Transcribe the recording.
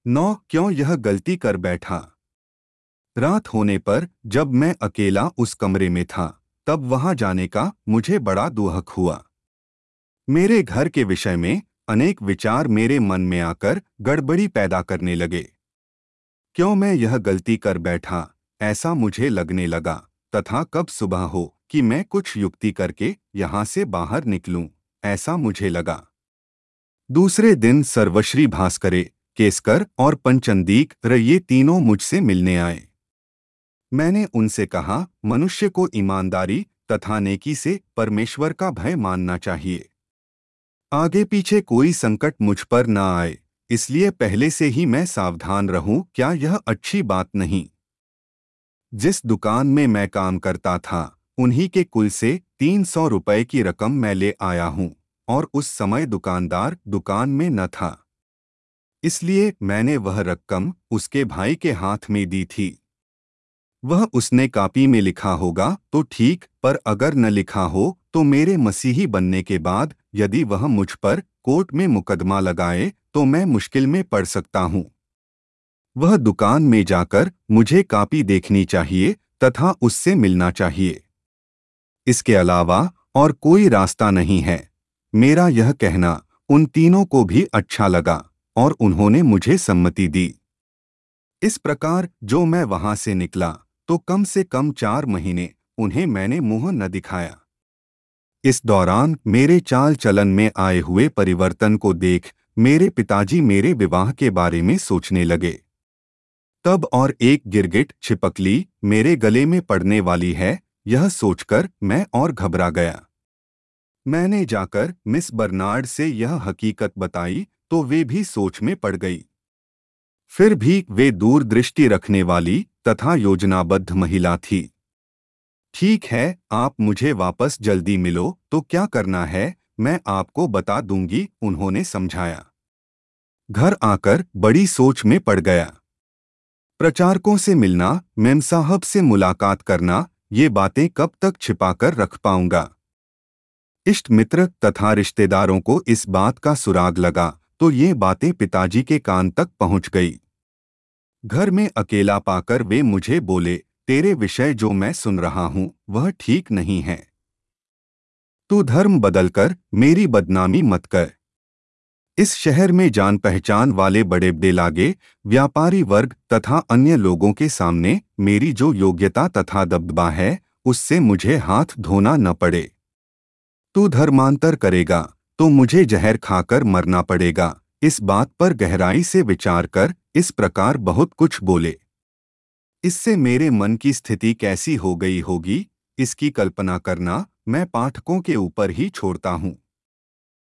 9 क्यों यह गलती कर बैठा। रात होने पर जब मैं अकेला उस कमरे में था, तब वहां जाने का मुझे बड़ा दुहक हुआ। मेरे घर के विषय में अनेक विचार मेरे मन में आकर गड़बड़ी पैदा करने लगे। क्यों मैं यह गलती कर बैठा, ऐसा मुझे लगने लगा, तथा कब सुबह हो कि मैं कुछ युक्ति करके यहाँ से बाहर निकलूं, ऐसा मुझे लगा। दूसरे दिन सर्वश्री भास्करे, केसकर और पंचंदीक ये तीनों मुझसे मिलने आए। मैंने उनसे कहा, मनुष्य को ईमानदारी तथा नेकी से परमेश्वर का भय मानना चाहिए। आगे पीछे कोई संकट मुझ पर न आए, इसलिए पहले से ही मैं सावधान रहूं, क्या यह अच्छी बात नहीं। जिस दुकान में मैं काम करता था, उन्हीं के कुल से 300 रुपए की रकम मैं ले आया हूं, और उस समय दुकानदार दुकान में न था, इसलिए मैंने वह रकम उसके भाई के हाथ में दी थी। वह उसने कॉपी में लिखा होगा तो ठीक, पर अगर न लिखा हो तो मेरे मसीही बनने के बाद यदि वह मुझ पर कोर्ट में मुकदमा लगाए तो मैं मुश्किल में पड़ सकता हूं। वह दुकान में जाकर मुझे कॉपी देखनी चाहिए तथा उससे मिलना चाहिए। इसके अलावा और कोई रास्ता नहीं है। मेरा यह कहना उन तीनों को भी अच्छा लगा और उन्होंने मुझे सम्मति दी। इस प्रकार जो मैं वहां से निकला तो कम से कम 4 महीने उन्हें मैंने मुंह न दिखाया। इस दौरान मेरे चाल चलन में आए हुए परिवर्तन को देख मेरे पिताजी मेरे विवाह के बारे में सोचने लगे। तब और एक गिरगिट छिपकली मेरे गले में पड़ने वाली है, यह सोचकर मैं और घबरा गया। मैंने जाकर मिस बर्नार्ड से यह हकीकत बताई तो वे भी सोच में पड़ गई। फिर भी वे दूरदृष्टि रखने वाली तथा योजनाबद्ध महिला थी। ठीक है, आप मुझे वापस जल्दी मिलो तो क्या करना है मैं आपको बता दूंगी, उन्होंने समझाया। घर आकर बड़ी सोच में पड़ गया। प्रचारकों से मिलना, मेम साहब से मुलाकात करना, ये बातें कब तक छिपाकर रख पाऊंगा। इष्ट मित्र तथा रिश्तेदारों को इस बात का सुराग लगा तो ये बातें पिताजी के कान तक पहुंच गई। घर में अकेला पाकर वे मुझे बोले, तेरे विषय जो मैं सुन रहा हूं वह ठीक नहीं है। तू धर्म बदलकर मेरी बदनामी मत कर। इस शहर में जान पहचान वाले बड़े बड़े लागे व्यापारी वर्ग तथा अन्य लोगों के सामने मेरी जो योग्यता तथा दबदबा है उससे मुझे हाथ धोना न पड़े। तू धर्मांतर करेगा तो मुझे जहर खाकर मरना पड़ेगा। इस बात पर गहराई से विचार कर इस प्रकार बहुत कुछ बोले। इससे मेरे मन की स्थिति कैसी हो गई होगी, इसकी कल्पना करना मैं पाठकों के ऊपर ही छोड़ता हूँ।